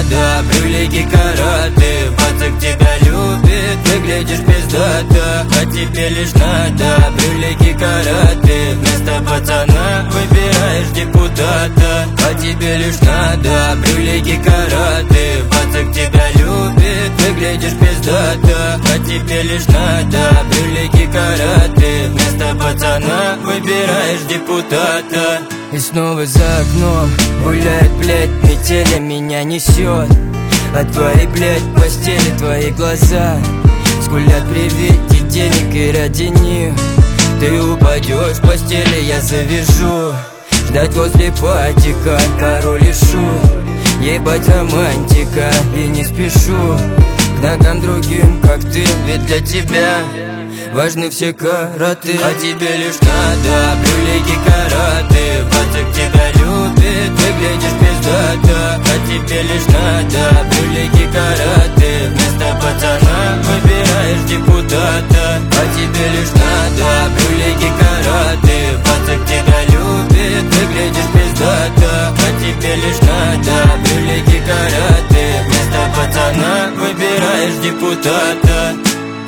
надо, брюлики караты. Пацак тебя любит, выглядишь пиздато, а тебе лишь надо, брюлики караты. Вместо пацана выбираешь депутата, а тебе лишь надо, брюлики караты. Пацак тебя любит, выглядишь пиздато, а тебе лишь надо, брюлики караты. Вместо пацана выбираешь депутата. И снова за окном гуляет, блядь, метель, меня несет. А твои, блядь, постели, твои глаза скулят при виде денег, и ради них ты упадешь в постели, я завяжу. Ждать возле патика, пару лишу. Ебать романтика, и не спешу к ногам другим, как ты, ведь для тебя важны все караты. А тебе лишь надо, брюлики караты. Пацак тебя любит, выглядишь пиздато, а тебе лишь надо, брюлики караты. Вместо пацана выбираешь депутата, а тебе лишь надо, брюлики караты. Пацак тебя любит, выглядишь пиздато, а тебе лишь надо, брюлики караты. Вместо пацана выбираешь депутата.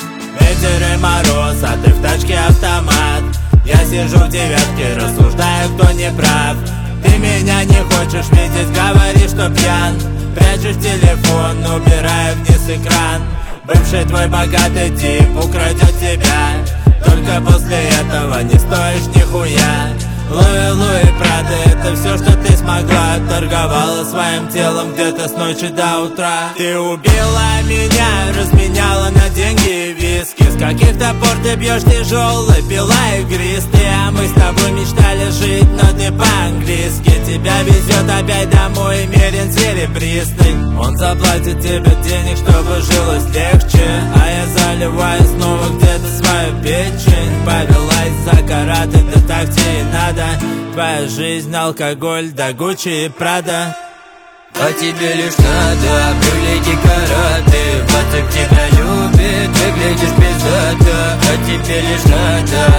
Ветер и мороз, а ты в тачке автомат. Я сижу в девятке, рассуждаю, кто не прав. Ты меня не хочешь видеть, говоришь, что пьян. Прячешь телефон, убирая вниз экран. Бывший твой богатый тип украдет тебя. Только после этого не стоишь нихуя. Луи Прада, это все, что ты смогла. Торговала своим телом где-то с ночи до утра. Ты убила меня, разменяла на деньги и виски. С каких-то пор ты бьешь тяжелый, пила игристый. А мы с тобой мечтали жить, но ты по-английски. Тебя везет опять домой мерен серебристый. Он заплатит тебе денег, чтобы жилось легче. А я заливаю снова где-то свою печень. Повелась за караты, да так тебе и надо. Твоя жизнь, алкоголь, да Гуччи и Прада. А тебе лишь надо, брюлики караты. Пацак тебя любит, выглядишь пиздато, а тебе лишь надо,